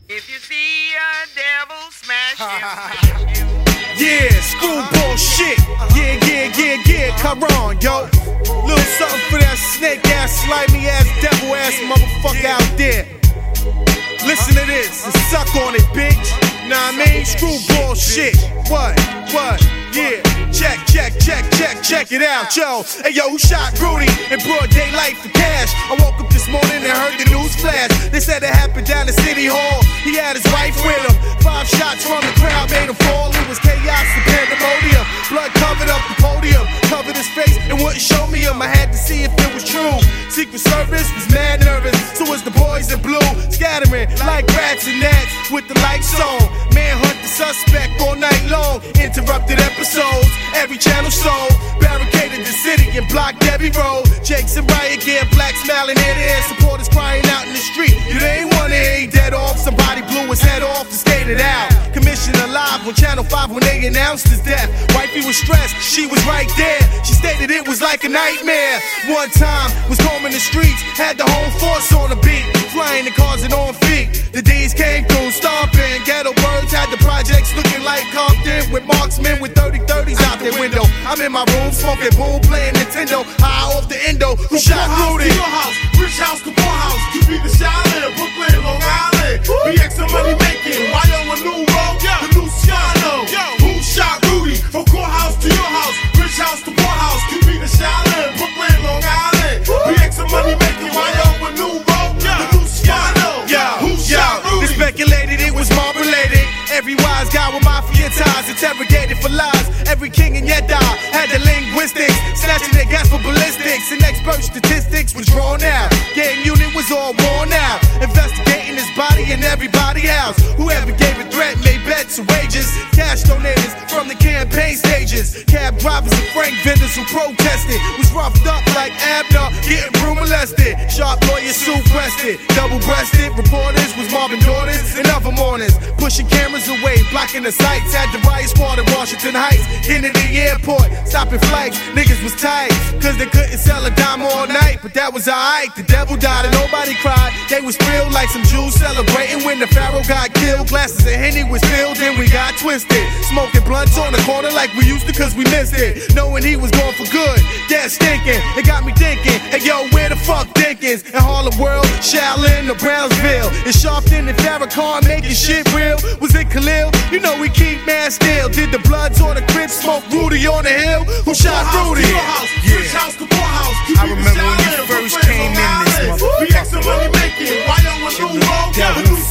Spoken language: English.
If you see a devil, smash him. Yeah, screwball shit. Yeah, come on, yo. Little something for that snake ass, slimy ass, devil ass motherfucker out there. Listen to this and suck on it, bitch. Nah, I mean, screwball shit. What? Yeah, check it out, yo. Hey, yo, who shot Rudy in broad daylight for cash? I woke up this morning and heard the news flash. They said it happened down at City Hall. He had his wife with him. 5 shots from the crowd made him fall. It was chaos and pandemonium. Blood covered up the podium, covered his face and wouldn't show me him. I had to see if it was true. Secret Service was mad nervous, so was the boys in blue, scattering like rats and gnats with the lights on. Manhunt the suspect all night long. Interrupted episodes, every channel sold. Barricaded the city and blocked every road. Jakes and riot gear, black smiling ear to ear. Supporters crying out in the street. You ain't wanna hear he dead off. Somebody blew his head off and skated out. Commissioner live on Channel 5 when they announced his death. Wifey was stressed, she was right there. She stated it was like a nightmare. One time was combing the streets, had the whole force on the beat, flying the cars and on feet. The D's came through, stomping. Ghetto birds had the projects looking like Compton, with marksmen with 30-30s out their window. I'm in my room smoking boom, playing Nintendo, high off the endo. Who shot Rudy? Your house, rich house to poor house. You be the Shaolin, Brooklyn, Long Island. BX and money making, YO a new road, the new Ciano. Who shot Rudy? From courthouse to your house, rich house to poor house. You be the Shaolin, Brooklyn, Long Island. BX and money making, YO a new road, the new Ciano. Who shot Rudy? They speculated it was mob related. Every wise guy with mafia ties, interrogated for lies. Every king in Yedda had the linguistics, snatching their gas for ballistics. And expert statistics was drawn out. Gang unit was all worn out, investigating his body and everybody else. Whoever gave a threat made bets and wages. Cash donators from the campaign stages. Cab drivers and frank vendors who protested was roughed up like Abner, getting broom molested. Sharp lawyers suit breasted, double-breasted. Reporters was mobbing daughters and other mourners, pushing cameras away, blocking the sights. Had the riot squad in Washington Heights, Kennedy Airport, stopping flights. Niggas was tight, cause they couldn't sell a dime all night. But that was alright, the devil died and nobody cried. They was thrilled like some Jews celebrating when the Pharaoh got killed. Glasses of Henny was filled and we got twisted, smoking blunts on the corner like we used to cause we missed it. Knowing he was going for good, dead stinking. It got me thinking, hey yo, where the fuck Dinkins? In Harlem World, Shaolin, or Brownsville? In Sharpton and Farrakhan making shit real? Was it Khalil? You know we keep man still. Did the Bloods on the crib smoke Rudy on the hill? Who shot Rudy? Rich house to poor house. I remember when you first came in this motherfucker. BX and money making, YO a new road, the new